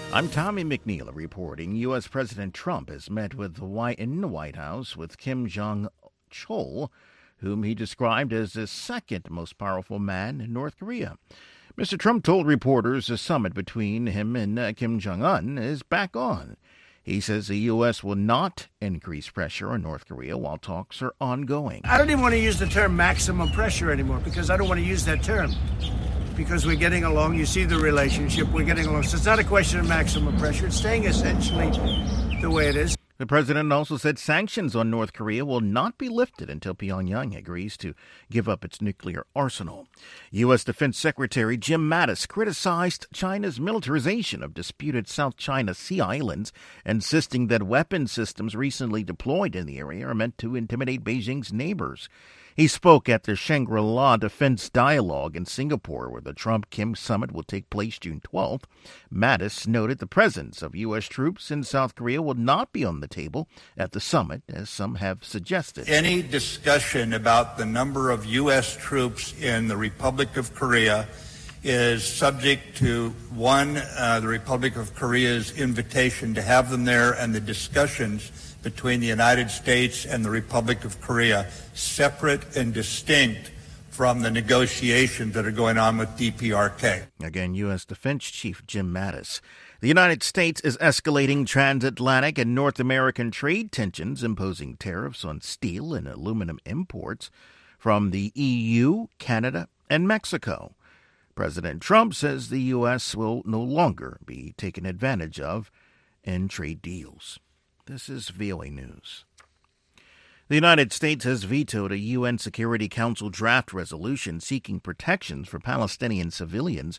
I'm Tommy McNeil reporting. U.S. President Trump has met in the White House with Kim Jong-chol, whom he described as the second most powerful man in North Korea. Mr. Trump told reporters the summit between him and Kim Jong-un is back on. He says the U.S. will not increase pressure on North Korea while talks are ongoing. I don't even want to use the term maximum pressure anymore because I don't want to use that term. Because we're getting along, you see the relationship, we're getting along. So it's not a question of maximum pressure. It's staying essentially the way it is. The president also said sanctions on North Korea will not be lifted until Pyongyang agrees to give up its nuclear arsenal. U.S. Defense Secretary Jim Mattis criticized China's militarization of disputed South China Sea islands, insisting that weapon systems recently deployed in the area are meant to intimidate Beijing's neighbors. He spoke at the Shangri-La Defense Dialogue in Singapore, where the Trump-Kim summit will take place June 12th. Mattis noted the presence of U.S. troops in South Korea will not be on the table at the summit, as some have suggested. Any discussion about the number of U.S. troops in the Republic of Korea is subject to, the Republic of Korea's invitation to have them there and the discussions between the United States and the Republic of Korea, separate and distinct from the negotiations that are going on with DPRK. Again, U.S. Defense Chief Jim Mattis. The United States is escalating transatlantic and North American trade tensions, imposing tariffs on steel and aluminum imports from the EU, Canada, and Mexico. President Trump says the U.S. will no longer be taken advantage of in trade deals. This is VOA News. The United States has vetoed a UN Security Council draft resolution seeking protections for Palestinian civilians